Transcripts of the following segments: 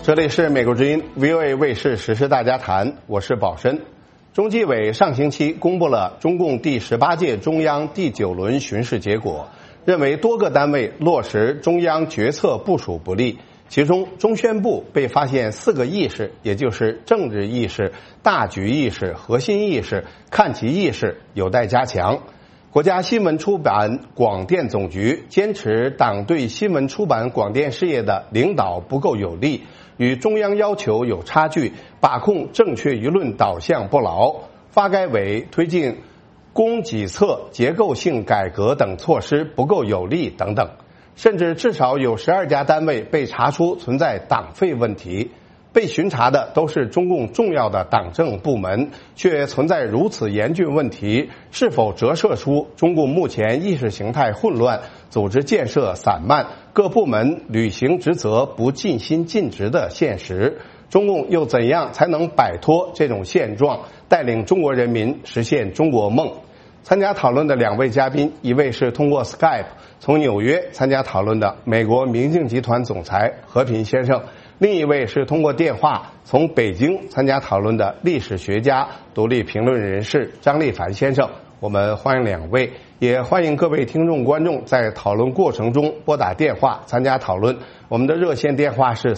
这里是美国之音 VOA 卫视时事大家谈，我是宝申。中纪委上星期公布了中共第18届中央第9轮巡视结果，认为多个单位落实中央决策部署不力，其中中宣部被发现4个意识，也就是政治意识、大局意识、核心意识、看齐意识有待加强。国家新闻出版广电总局坚持党对新闻出版广电事业的领导不够有力，与中央要求有差距，把控正确舆论导向不牢。发改委推进供给侧结构性改革等措施不够有力等等，甚至至少有12家单位被查出存在党费问题。被巡查的都是中共重要的党政部门，却存在如此严峻问题，是否折射出中共目前意识形态混乱、组织建设散漫、各部门履行职责不尽心尽职的现实？中共又怎样才能摆脱这种现状，带领中国人民实现中国梦？参加讨论的2位嘉宾，一位是通过 Skype 从纽约参加讨论的美国明镜集团总裁和平先生，另一位是通过电话从北京参加讨论的历史学家、独立评论人士张立凡先生。我们欢迎2位，也欢迎各位听众观众在讨论过程中拨打电话参加讨论。我们的热线电话是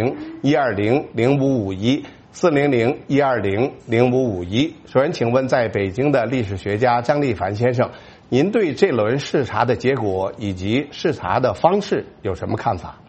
400-120-0551。400-120-0551。首先请问在北京的历史学家张立凡先生，您对这轮视察的结果以及视察的方式有什么看法？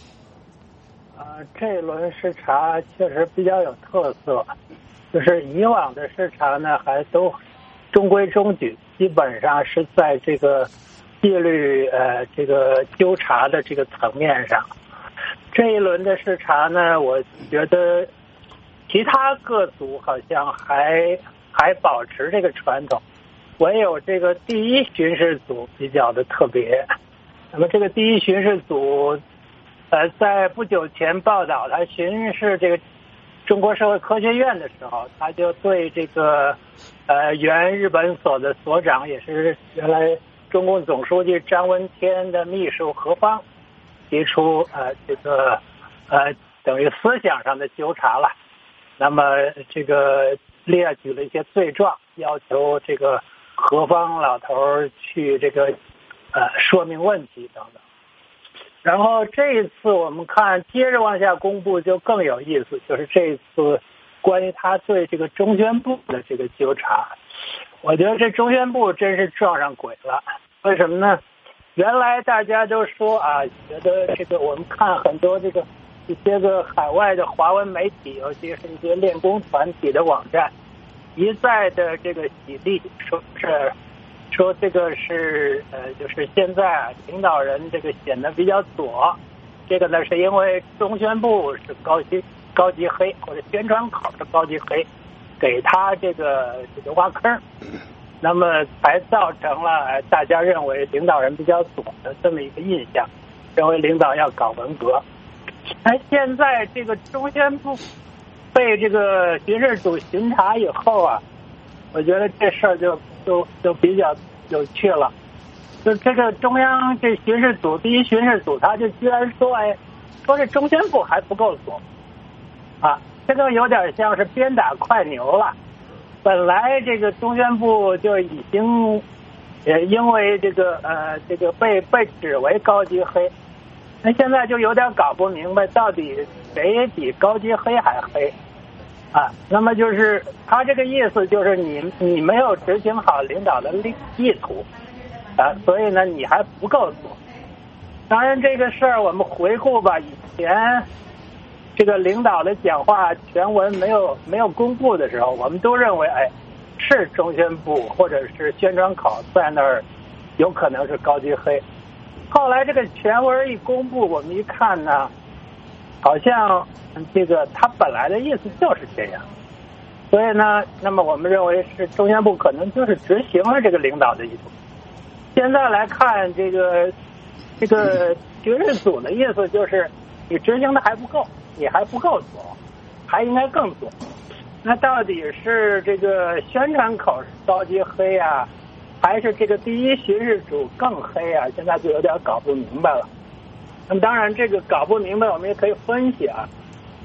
这轮视察确实比较有特色，就是以往的视察呢还都中规中矩，基本上是在这个纪律这个纠察的这个层面上。这一轮的视察呢，我觉得其他各组好像还保持这个传统，唯有这个第1巡视组比较的特别。那么这个第1巡视组在不久前报道他巡视这个中国社会科学院的时候，他就对这个原日本所的所长，也是原来中共总书记张闻天的秘书何方提出这个等于思想上的纠察了。那么这个列举了一些罪状，要求这个何方老头去这个说明问题等等。然后这一次我们看接着往下公布就更有意思，就是这一次关于他对这个中宣部的这个纠察，我觉得这中宣部真是撞上鬼了。为什么呢？原来大家都说觉得这个我们看很多这个一些个海外的华文媒体，尤其是一些练功团体的网站，一再的这个洗地，说这个是就是现在领导人这个显得比较左，这个呢是因为中宣部是高级黑，或者宣传口是高级黑，给他这个挖坑，那么才造成了大家认为领导人比较左的这么一个印象，认为领导要搞文革。现在这个中宣部被这个巡视组巡查以后我觉得这事儿就比较有趣了。就这个中央这巡视组第1巡视组，他就居然说这中宣部还不够左这个有点像是鞭打快牛了。本来这个中宣部就已经因为这个被指为高级黑，那现在就有点搞不明白到底谁比高级黑还黑那么就是他这个意思就是你没有执行好领导的意图所以呢你还不够左。当然这个事儿我们回顾吧，以前这个领导的讲话全文没有公布的时候，我们都认为是中宣部或者是宣传口在那儿有可能是高级黑。后来这个全文一公布，我们一看呢，好像这个他本来的意思就是这样，所以呢，那么我们认为是中宣部可能就是执行了这个领导的意图。现在来看这个巡视组的意思就是你执行的还不够，你还不够左，还应该更左。那到底是这个宣传口是高级黑还是这个第1巡视组更黑现在就有点搞不明白了。那么当然这个搞不明白我们也可以分析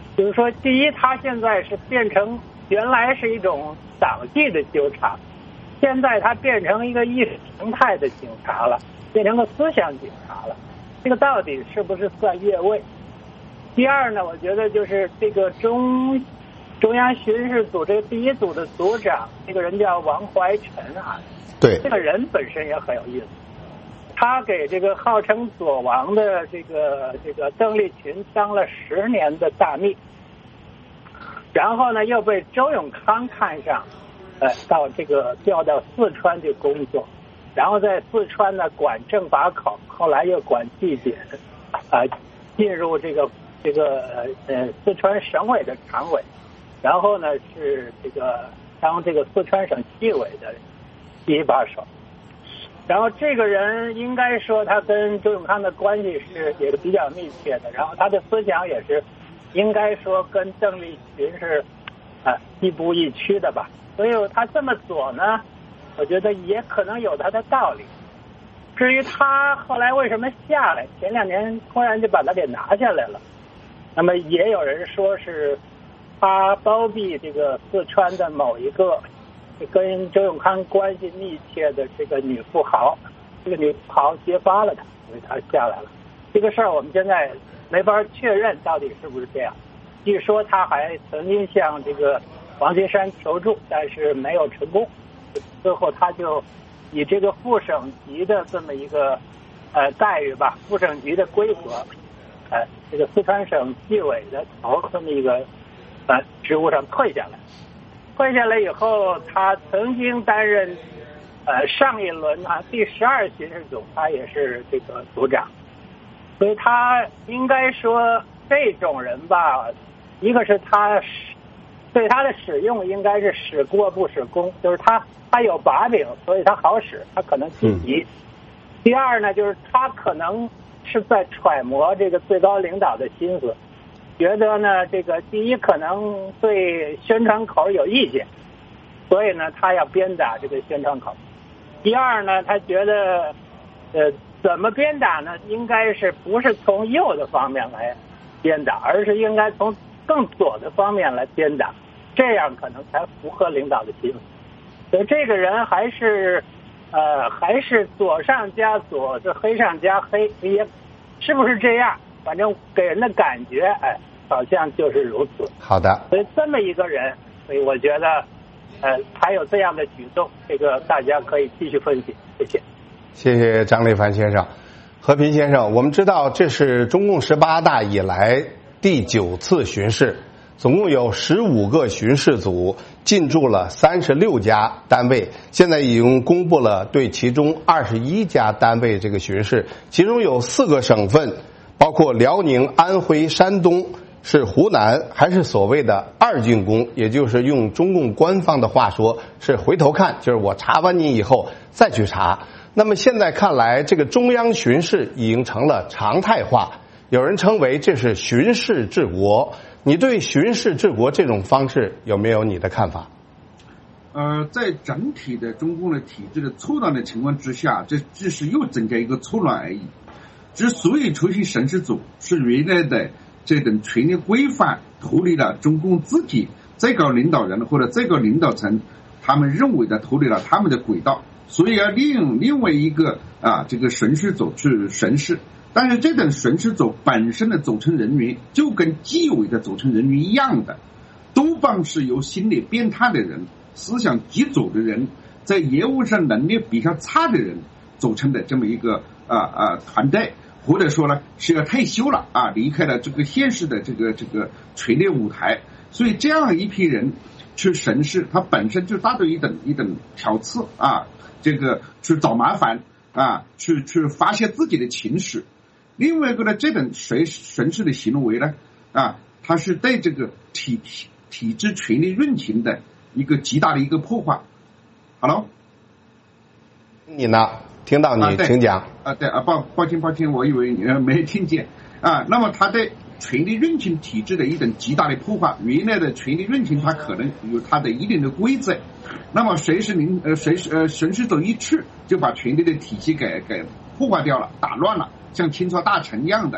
就是说，第一，他现在是变成原来是一种党纪的纠察，现在他变成一个意识形态的警察了，变成个思想警察了。这个到底是不是算越位？第二呢，我觉得就是这个中央巡视组这个第一组的组长，这个人叫王怀臣啊， 对， 这个人本身也很有意思。他给这个号称左王的这个邓丽群当了10年的大秘，然后呢又被周永康看上，到这个调到四川去工作，然后在四川呢管政法考，后来又管纪检，进入这个四川省委的常委，然后呢是当这个四川省纪委的第一把手。然后这个人应该说他跟周永康的关系也是比较密切的，然后他的思想也是应该说跟邓丽群是亦步亦趋的吧。所以他这么左呢，我觉得也可能有他的道理。至于他后来为什么下来，前2年突然就把他给拿下来了，那么也有人说是他包庇这个四川的某一个跟周永康关系密切的这个女富豪，这个女富豪揭发了他，所以他下来了。这个事儿我们现在没法确认到底是不是这样。据说他还曾经向这个王岐山求助，但是没有成功。最后他就以这个副省级的这么一个待遇吧，副省级的规格，这个四川省纪委的头这么一个职务上退下来。退下来以后，他曾经担任上一轮第12巡视组，他也是这个组长，所以他应该说这种人吧，一个是他对他的使用应该是使过不使功，就是他有把柄，所以他好使，他可能积极。第二呢，就是他可能是在揣摩这个最高领导的心思。觉得呢，这个第一可能对宣传口有意见，所以呢，他要鞭打这个宣传口。第二呢，他觉得，怎么鞭打呢？应该是不是从右的方面来鞭打，而是应该从更左的方面来鞭打，这样可能才符合领导的心思。所以这个人还是左上加左，这黑上加黑，也是不是这样？反正给人的感觉，好像就是如此。 好的。 所以这么一个人，所以我觉得，还有这样的举动，这个大家可以继续分析。谢谢。 谢谢张立凡先生。和平先生，我们知道这是中共18大以来第9次巡视，总共有15个巡视组进驻了36家单位，现在已经公布了对其中21家单位这个巡视，其中有4个省份，包括辽宁、安徽、山东，是湖南，还是所谓的2进宫，也就是用中共官方的话说是回头看，就是我查完你以后再去查。那么现在看来，这个中央巡视已经成了常态化，有人称为这是巡视治国。你对巡视治国这种方式有没有你的看法？ 在整体的中共的体制的错乱的情况之下，这只是又增加一个错乱而已。之所以出现审视组，是原来的这种权力规范脱离了中共自己最高领导人或者最高领导层他们认为的脱离了他们的轨道，所以要利用另外一个这个审视组去审视。但是这种审视组本身的组成人员就跟纪委的组成人员一样的，多半是由心理变态的人、思想极左的人、在业务上能力比较差的人组成的这么一个团队，或者说呢是要退休了离开了这个现实的这个权力舞台，所以这样一批人去审视，它本身就达到一等挑刺这个去找麻烦去发泄自己的情绪。另外一个呢，这种审视的行为呢它是对这个体制权力运行的一个极大的一个破坏。Hello， 你呢？听到你，请讲。 对抱歉，我以为你没听见那么他对权力运行体制的一种极大的破坏。原来的权力运行它可能有它的一定的规则，那么谁是审视组一去就把权力的体系给破坏掉了，打乱了，像清朝大臣一样的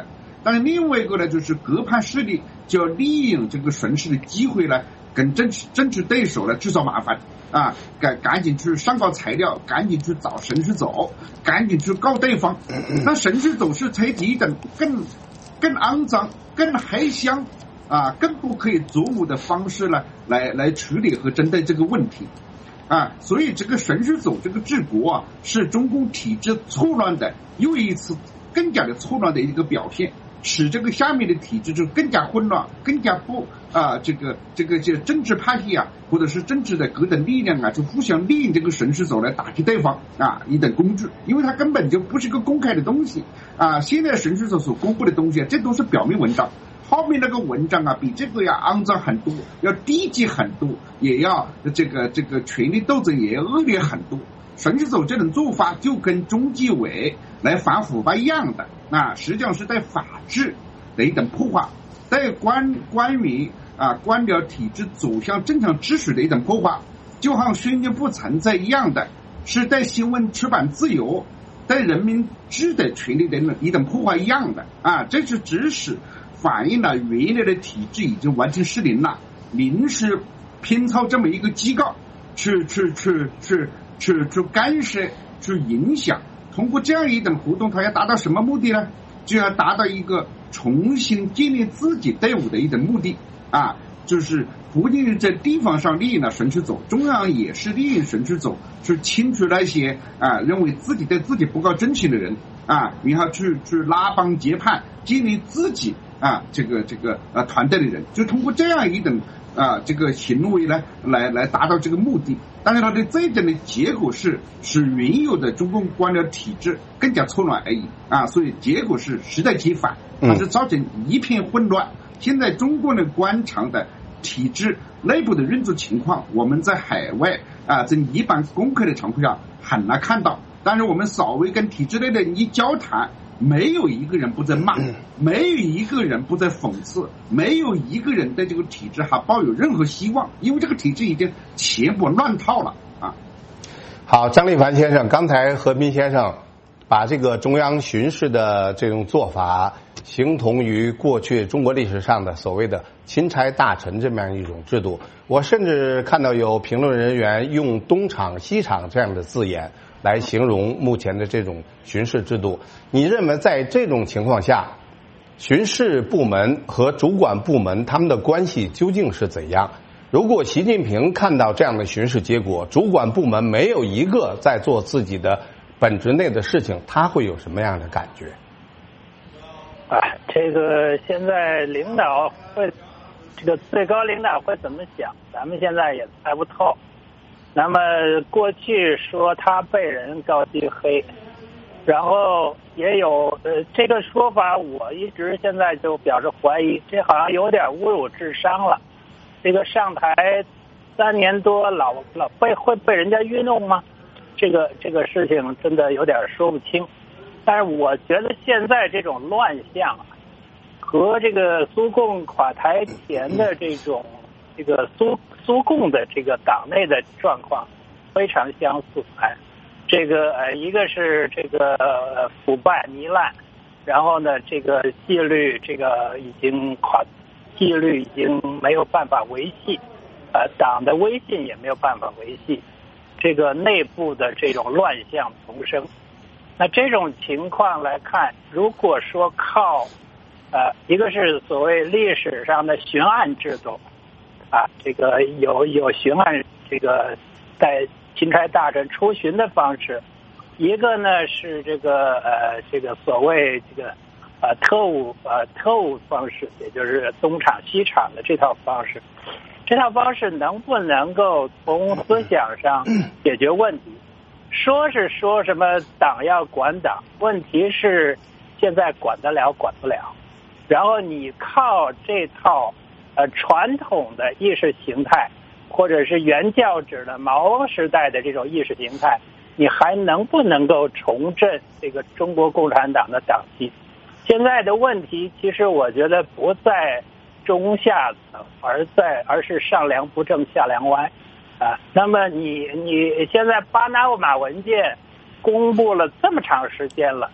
但是另外一个呢，就是各派势力就要利用这个顺势的机会呢，跟政治对手呢制造麻烦啊，赶紧去上报材料，赶紧去找神之走，赶紧去告对方。那神之走是采取一种更肮脏、更黑箱啊、更不可以琢磨的方式呢，来处理和针对这个问题啊。所以这个神之走这个治国啊，是中共体制错乱的又一次更加的错乱的一个表现。使这个下面的体制就更加混乱，更加不这个政治派系啊，或者是政治的各等力量啊，就互相利用这个神之走来打击对方啊，一等工具，因为它根本就不是个公开的东西啊。现在神之走所公布的东西啊，这都是表面文章，后面那个文章啊，比这个要肮脏很多，要低级很多，也要这个权力斗争也要恶劣很多。神之走这种做法就跟中纪委来反腐败一样的，那实际上是对法治的一种破坏，对官员官僚体制走向正常秩序的一种破坏，就像宣言不存在一样的，是对新闻出版自由、对人民知的权利的一种破坏一样的啊。这是只是反映了原来的体制已经完全失灵了，临时拼凑这么一个机构去干涉、去影响，通过这样一种活动，它要达到什么目的呢？就要达到一个重新建立自己队伍的一种目的啊，就是不仅是在地方上利用了神之走，中央也是利用神之走去清除那些认为自己对自己不够争气的人啊，然后去拉帮结派，建立自己这个团队的人，就通过这样一种这个行为呢，来达到这个目的。但是它的最终的结果是原有的中共官僚体制更加错乱而已啊，所以结果是适得其反，它是造成一片混乱。现在中国的官场的体制内部的运作情况，我们在海外在一般公开的场合下很难看到，但是我们稍微跟体制内的人一交谈，没有一个人不在骂，没有一个人不在讽刺，没有一个人对这个体制还抱有任何希望，因为这个体制已经全部乱套了啊。 好，张立凡先生，刚才何斌先生把这个中央巡视的这种做法形同于过去中国历史上的所谓的钦差大臣这么样一种制度。我甚至看到有评论人员用东厂西厂这样的字眼来形容目前的这种巡视制度。你认为在这种情况下，巡视部门和主管部门他们的关系究竟是怎样？如果习近平看到这样的巡视结果，主管部门没有一个在做自己的本职内的事情，他会有什么样的感觉？ 这个现在领导会，这个最高领导会怎么想，咱们现在也猜不透。那么过去说他被人高低黑，然后也有这个说法，我一直现在就表示怀疑，这好像有点侮辱智商了。这个上台3年多老会被人家愚弄吗？这个事情真的有点说不清。但是我觉得现在这种乱象和这个苏共垮台前的这个苏共的这个党内的状况非常相似。这个一个是这个腐败糜烂，然后呢这个纪律已经没有办法维系，党的威信也没有办法维系，这个内部的这种乱象丛生。那这种情况来看，如果说靠一个是所谓历史上的巡按制度这个有巡按，这个带钦差大臣出巡的方式，一个呢是这个所谓这个特务方式，也就是东厂西厂的这套方式。这套方式能不能够从思想上解决问题？说是说什么党要管党，问题是现在管得了管不了。然后你靠这套传统的意识形态，或者是原教旨的毛泽东时代的这种意识形态，你还能不能够重振这个中国共产党的党纪？现在的问题其实我觉得不在中下层，而是上梁不正下梁歪那么你现在巴拿马文件公布了这么长时间了，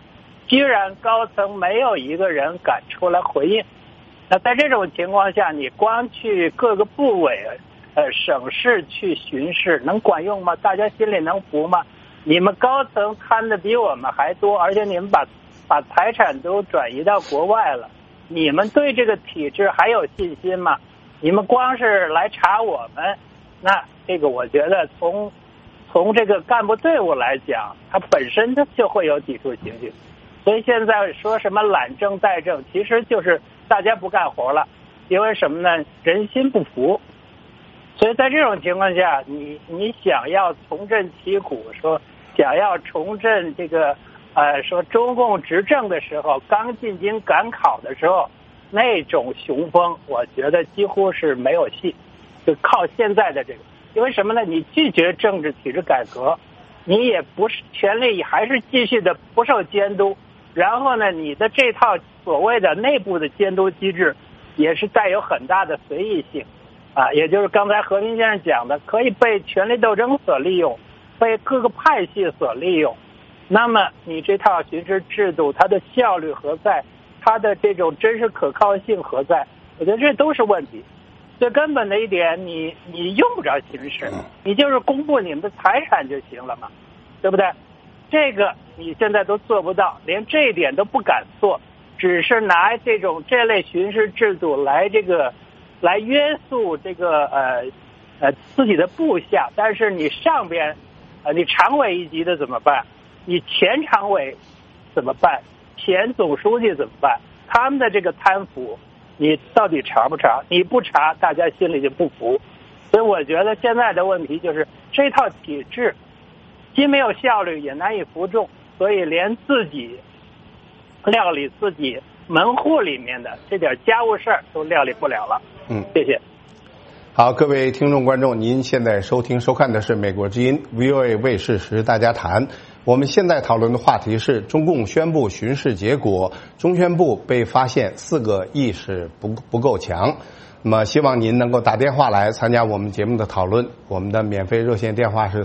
居然高层没有一个人敢出来回应。那在这种情况下，你光去各个部委、省市去巡视，能管用吗？大家心里能服吗？你们高层贪的比我们还多，而且你们把财产都转移到国外了，你们对这个体制还有信心吗？你们光是来查我们，那这个我觉得从这个干部队伍来讲，它本身它就会有抵触情绪。所以现在说什么懒政怠政，其实就是大家不干活了，因为什么呢？人心不服。所以在这种情况下，你想要重振旗鼓，说想要重振这个说中共执政的时候，刚进京赶考的时候，那种雄风，我觉得几乎是没有戏。就靠现在的这个，因为什么呢？你拒绝政治体制改革，你也不是权力还是继续的不受监督，然后呢，你的这套所谓的内部的监督机制也是带有很大的随意性。也就是刚才何平先生讲的，可以被权力斗争所利用，被各个派系所利用。那么你这套巡视制度，它的效率何在？它的这种真实可靠性何在？我觉得这都是问题。最根本的一点，你用不着巡视，你就是公布你们的财产就行了嘛，对不对？这个你现在都做不到，连这一点都不敢做，只是拿这类巡视制度来约束这个自己的部下，但是你上边你常委一级的怎么办？你前常委怎么办？前总书记怎么办？他们的这个贪腐，你到底查不查？你不查，大家心里就不服。所以我觉得现在的问题就是这套体制既没有效率，也难以服众，所以连自己料理自己门户里面的这点家务事儿都料理不了了。谢谢。 好，各位听众观众，您现在收看的是美国之音 VOA 卫视时大家谈。我们现在讨论的话题是中共宣布巡视结果，中宣部被发现4个意识不够强。那么希望您能够打电话来参加我们节目的讨论，我们的免费热线电话是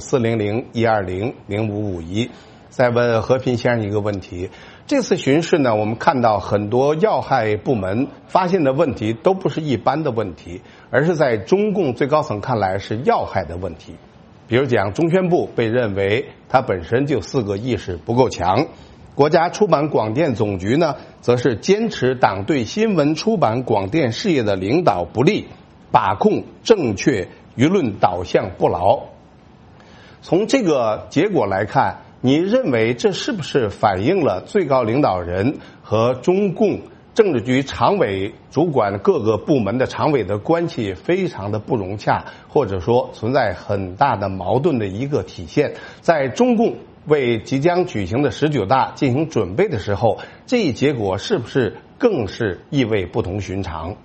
400-120-0551。再问和平先生一个问题，这次巡视呢，我们看到很多要害部门发现的问题都不是一般的问题，而是在中共最高层看来是要害的问题。比如讲中宣部被认为它本身就4个意识不够强，国家出版广电总局呢，则是坚持党对新闻出版广电事业的领导不力，把控正确，舆论导向不牢。从这个结果来看，你认为这是不是反映了最高领导人和中共政治局常委主管各个部门的常委的关系非常的不融洽，或者说存在很大的矛盾的一个体现？在中共为即将举行的19大进行准备的时候，这一结果是不是更是意味不同寻常？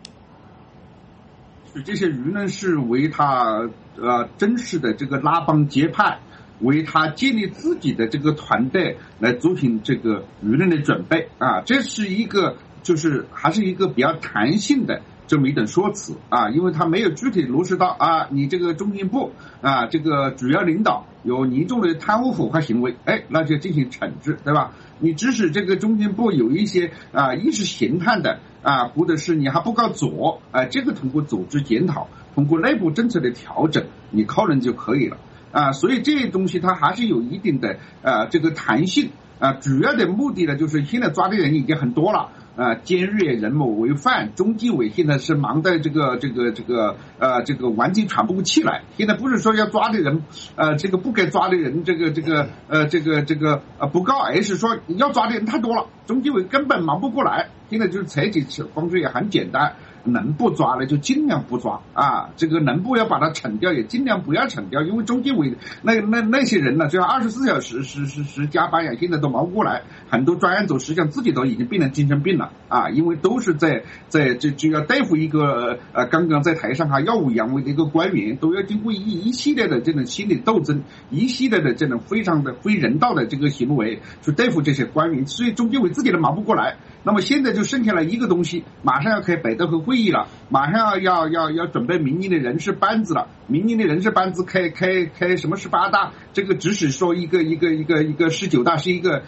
这些舆论是为他真实的这个拉帮结派，为他建立自己的这个团队来进行这个舆论的准备这是一个就是还是一个比较弹性的这么一种说辞因为他没有具体落实到你这个中宣部这个主要领导有严重的贪污腐败行为，那就进行惩治，对吧？你即使这个中宣部有一些意识形态的或者是你还不够左这个通过组织检讨，通过内部政策的调整，你考虑就可以了所以这些东西它还是有一定的这个弹性主要的目的呢，就是现在抓的人已经很多了监狱人某为犯，中纪委现在是忙的这个完全喘不过气来。现在不是说要抓的人这个不该抓的人这个不告，而是说要抓的人太多了，中纪委根本忙不过来。现在就是采取方式也很简单，能不抓的就尽量不抓这个能不要把它惩掉也尽量不要惩掉，因为中纪委那些人呢，就要24小时是加班呀，现在都忙不过来，很多专案组实际上自己都已经变成精神病了因为都是在就要对付一个刚刚在台上还耀武扬威的一个官员，都要经过一系列的这种心理斗争，一系列的这种非常的非人道的这个行为去对付这些官员，所以中纪委自己都忙不过来。那么现在就剩下了一个东西，马上要开百德和会会议了，马上要准备明年的人事班子了。明年的人事班子开什么18大，这个只是说一个19大是一个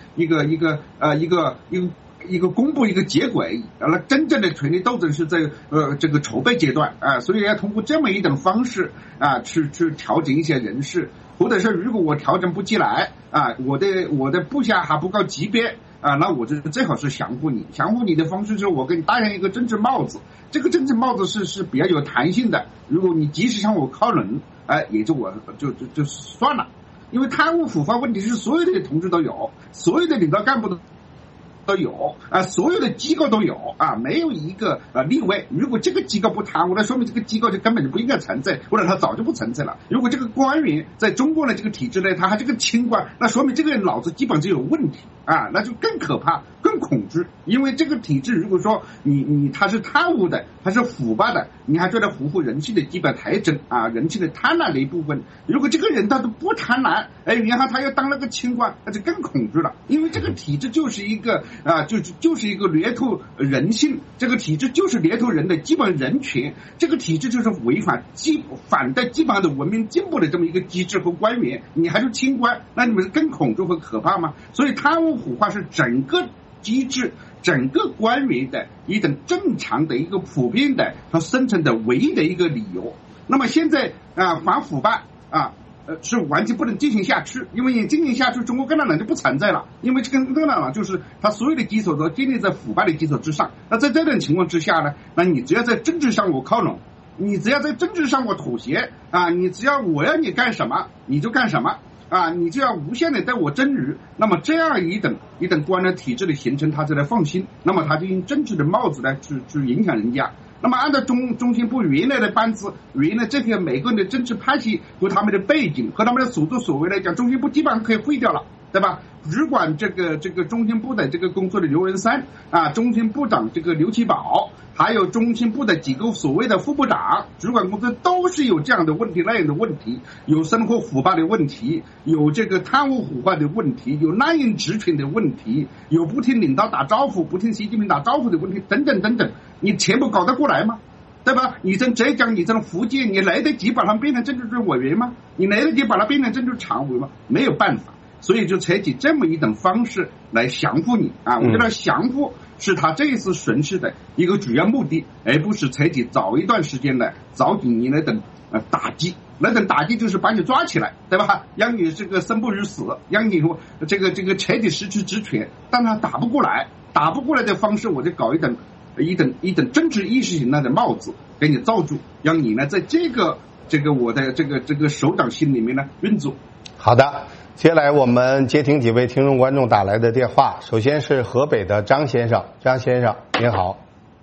公布一个结果而已，那真正的权力斗争是在这个筹备阶段啊，所以要通过这么一种方式啊去调整一些人事，或者是如果我调整不起来啊，我的部下还不够级别啊，那我就最好是降服你。降服你的方式就是我给你戴上一个政治帽子，这个政治帽子是比较有弹性的。如果你即使向我靠拢，也就算了，因为贪污腐败问题是所有的同志都有，所有的领导干部都有啊，所有的机构都有啊，没有一个例外。如果这个机构不贪污，那说明这个机构就根本就不应该存在，或者它早就不存在了。如果这个官员在中国的这个体制内，他还是个清官，那说明这个人脑子基本就有问题啊，那就更可怕、更恐惧。因为这个体制，如果说他是贪污的，他是腐败的，你还觉得符合人性的基本特征啊，人性的贪婪的一部分。如果这个人他都不贪婪，然后他又当了个清官，那就更恐惧了。因为这个体制就是一个就是一个掠夺人性，这个体制就是掠夺人的基本人权，这个体制就是反对基本上的文明进步的这么一个机制和官员，你还是清官，那你们更恐惧和可怕吗？所以贪污腐败是整个机制、整个官员的一种正常的一个普遍的它生存的唯一的一个理由。那么现在反腐败是完全不能进行下去，因为你进行下去，中国共产党就不存在了，因为这个共产党就是它所有的基础都建立在腐败的基础之上。那在这种情况之下呢，那你只要在政治上我靠拢，你只要在政治上我妥协啊，你只要我要你干什么你就干什么啊，你就要无限的对我争取，那么这样一等官僚体制的形成，他就来放心，那么他就用政治的帽子来去影响人家。那么按照中宣部原来的班子，原来这些每个人的政治派系和他们的背景和他们的所作所为来讲，中宣部基本上可以废掉了，对吧？主管这个中宣部的这个工作的刘文山啊，中宣部长这个刘奇宝，还有中宣部的几个所谓的副部长，主管工作都是有这样的问题那样的问题，有生活腐败的问题，有这个贪污腐败的问题，有滥用职权的问题，有不听领导打招呼、不听习近平打招呼的问题，等等等等，你全部搞得过来吗？对吧？你从浙江，你从福建，你来得及把它变成政治局委员吗？你来得及把它变成政治常委吗？没有办法。所以就采取这么一种方式来降服你啊！我觉得降服是他这一次损失的一个主要目的，而不是采取早一段时间的早几年那等打击。那等打击就是把你抓起来，对吧？让你这个生不如死，让你这个彻底失去职权。但他打不过来的方式，我就搞一等政治意识形态的帽子给你罩住，让你呢在这个我的这个首长心里面呢运作。 好的。接下来我们接听几位听众观众打来的电话，首先是河北的张先生，张先生您好。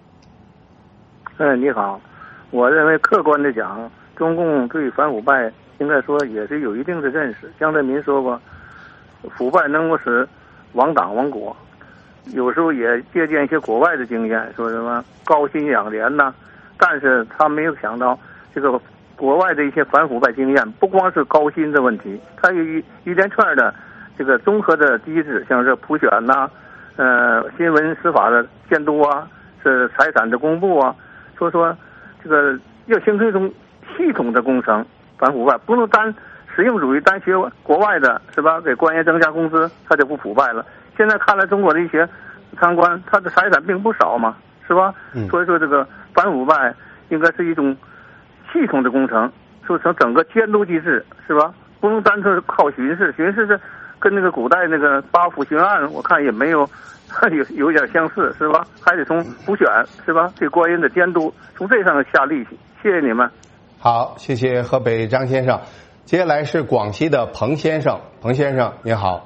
你好，我认为客观的讲，中共对反腐败应该说也是有一定的认识。江泽民说过，腐败能够使亡党亡国，有时候也借鉴一些国外的经验，说什么高薪养廉呐，但是他没有想到这个国外的一些反腐败经验，不光是高薪的问题，它有一连串的这个综合的机制，像是普选呐、新闻司法的监督啊，是财产的公布啊，说这个要形成一种系统的工程反腐败，不能实用主义单学国外的是吧？给官员增加工资，他就不腐败了。现在看来，中国的一些贪官，他的财产并不少嘛，是吧？所以说这个反腐败应该是一种系统的工程，就成整个监督机制，是吧？不能单纯靠巡视，巡视这跟那个古代那个八府巡案，我看也没有有点相似，是吧？还得从普选，是吧？对官员的监督，从这上下力气。谢谢你们。 好，谢谢河北张先生。接下来是广西的彭先生，彭先生您好。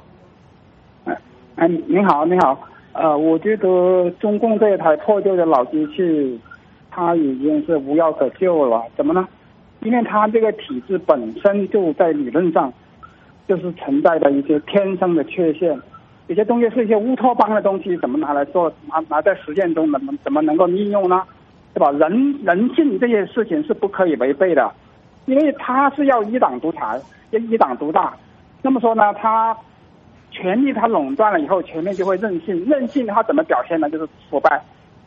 你好，你好。我觉得中共这台破旧的老机器，它已经是无药可救了。怎么呢？因为它这个体制本身就在理论上就是存在的一些天生的缺陷，有些东西是一些乌托邦的东西，怎么拿来做，拿在实践中怎么能够应用呢？对吧？人性这些事情是不可以违背的，因为它是要一党独裁，一党独大。那么说呢，它权力它垄断了以后，权力就会任性，它怎么表现呢？就是腐败。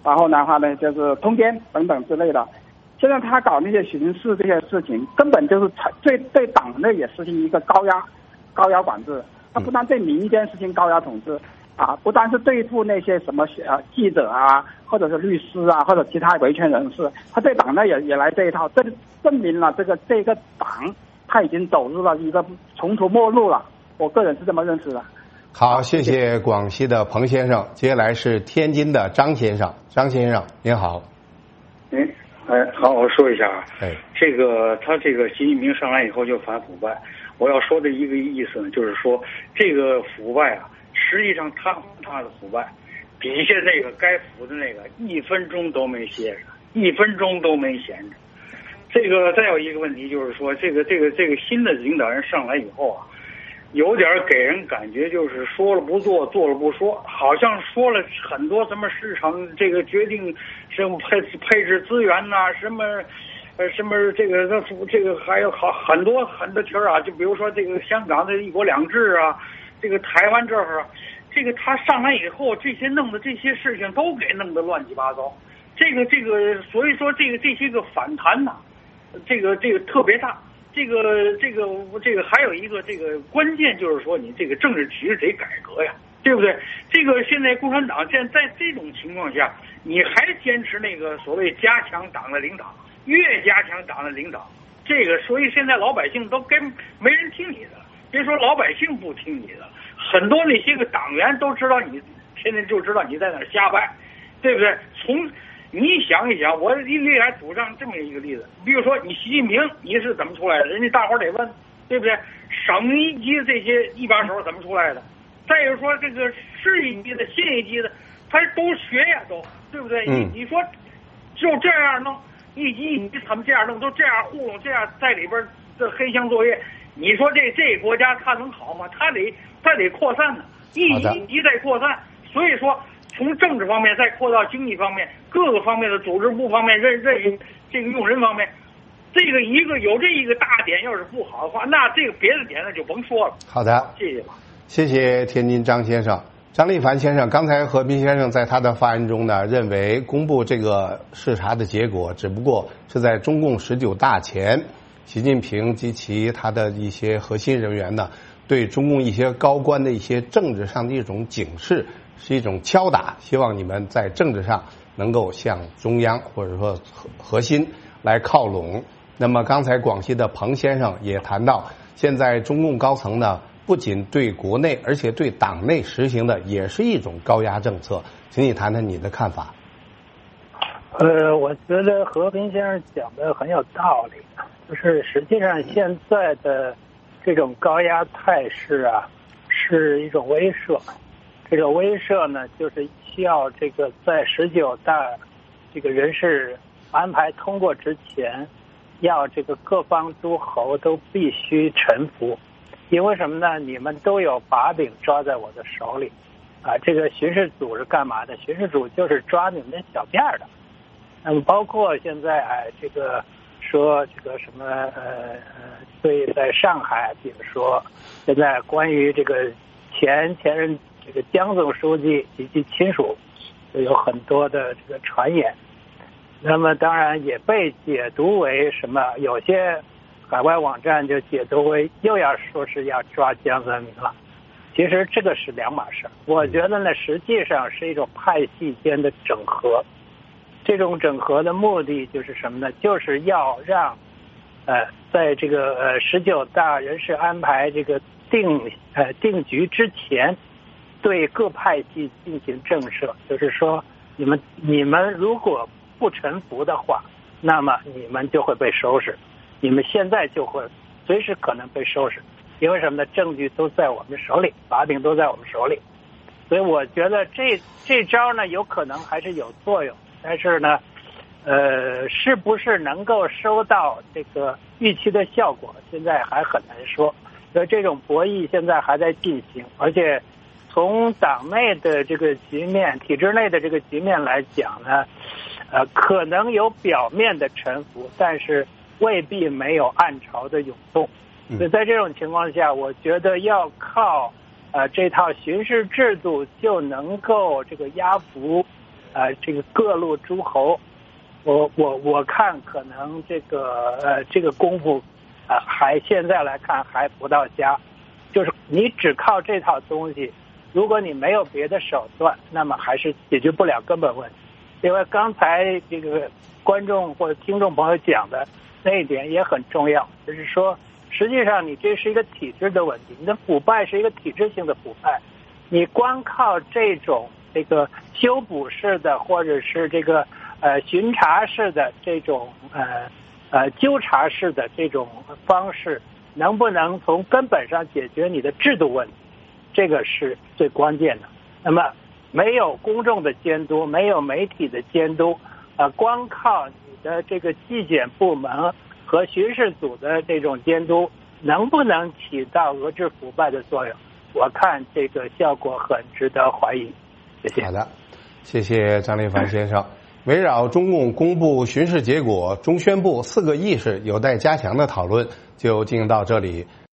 然后的话呢就是通奸等等之类的。现在他搞那些巡视这些事情，根本就是对党内也实行一个高压管制。他不但对民间实行高压统治啊，不单是对付那些什么记者啊，或者是律师啊，或者其他维权人士，他对党内也来这一套，这证明了这个党他已经走入了一个穷途末路了。我个人是这么认识的。 好，谢谢广西的彭先生。接下来是天津的张先生。张先生您好。 好，我说一下啊。 这个他这个习近平上来以后就反腐败，我要说的一个意思呢，就是说这个腐败啊，实际上他的腐败，底下那个该腐的那个1分钟都没歇着，1分钟都没闲着。这个再有一个问题就是说，这个新的领导人上来以后啊，有点给人感觉就是说了不做，做了不说，好像说了很多什么市场这个决定什么配置资源呐、什么这个还有很多题儿啊，就比如说这个香港的1国2制啊，这个台湾这儿啊，这个他上来以后，这些弄的这些事情都给弄得乱七八糟，这个所以说这些个反弹呐、这个特别大。这个还有一个这个关键就是说，你这个政治体制得改革呀，对不对？这个现在共产党现在这种情况下，你还坚持那个所谓加强党的领导，越加强党的领导，这个所以现在老百姓都没人听你的，别说老百姓不听你的，很多那些个党员都知道你天天就知道你在那儿瞎掰，对不对？你想一想，我历来主张这么一个例子，比如说你习近平你是怎么出来的，人家大伙儿得问，对不对？省一级这些一把手怎么出来的？再有说这个市一级的、县一级的，他都学呀，都对不对？你说就这样弄，一级一级他们这样弄，都这样糊弄，这样在里边这黑箱作业，你说这国家他能好吗？他得扩散呢，一级一级在扩散，所以说。从政治方面再扩到经济方面，各个方面的组织部方面任这个用人方面，这个有这一个大点要是不好的话，那这个别的点那就甭说了。 好的，谢谢天津张先生。张立凡先生，刚才和平先生在他的发言中呢，认为公布这个视察的结果只不过是在中共19大前，习近平及他的一些核心人员呢，对中共一些高官的一些政治上的一种警示，是一种敲打，希望你们在政治上能够向中央或者说核心来靠拢。那么刚才广西的彭先生也谈到，现在中共高层呢，不仅对国内，而且对党内实行的也是一种高压政策，请你谈谈你的看法。 我觉得和平先生讲的很有道理，就是实际上现在的这种高压态势啊，是一种威慑。这个威慑呢，就是需要这个在19大这个人事安排通过之前，要这个各方诸侯都必须臣服，因为什么呢？你们都有把柄抓在我的手里，啊，这个巡视组是干嘛的？巡视组就是抓你们的小辫的。那么包括现在这个说这个什么对，在上海，比如说现在关于这个前任这个江总书记及其亲属就有很多的这个传言，那么当然也被解读为什么？有些海外网站就解读为又要说是要抓江泽民了。其实这个是两码事，我觉得呢，实际上是一种派系间的整合。这种整合的目的就是什么呢？就是要让在这个19大人事安排这个定局之前，对各派系进行震慑，就是说你们如果不臣服的话，那么你们就会被收拾，你们现在就会随时可能被收拾，因为什么呢？证据都在我们手里，把柄都在我们手里，所以我觉得这招呢有可能还是有作用，但是呢是不是能够收到这个预期的效果，现在还很难说。所以这种博弈现在还在进行，而且从党内的这个局面、体制内的这个局面来讲呢，可能有表面的臣服，但是未必没有暗潮的涌动。所以在这种情况下，我觉得要靠这套巡视制度就能够这个压服这个各路诸侯，我看可能这个功夫还现在来看还不到家，就是你只靠这套东西，如果你没有别的手段，那么还是解决不了根本问题。因为刚才这个观众或者听众朋友讲的那一点也很重要，就是说实际上你这是一个体制的问题，你的腐败是一个体制性的腐败，你光靠这种这个修补式的或者是这个巡查式的这种纠察式的这种方式，能不能从根本上解决你的制度问题，这个是最关键的。那么没有公众的监督，没有媒体的监督，光靠你的这个纪检部门和巡视组的这种监督，能不能起到遏制腐败的作用？我看这个效果很值得怀疑。谢谢。 好的，谢谢张立凡先生。围绕中共公布巡视结果、中宣部4个意识有待加强的讨论，就进行到这里。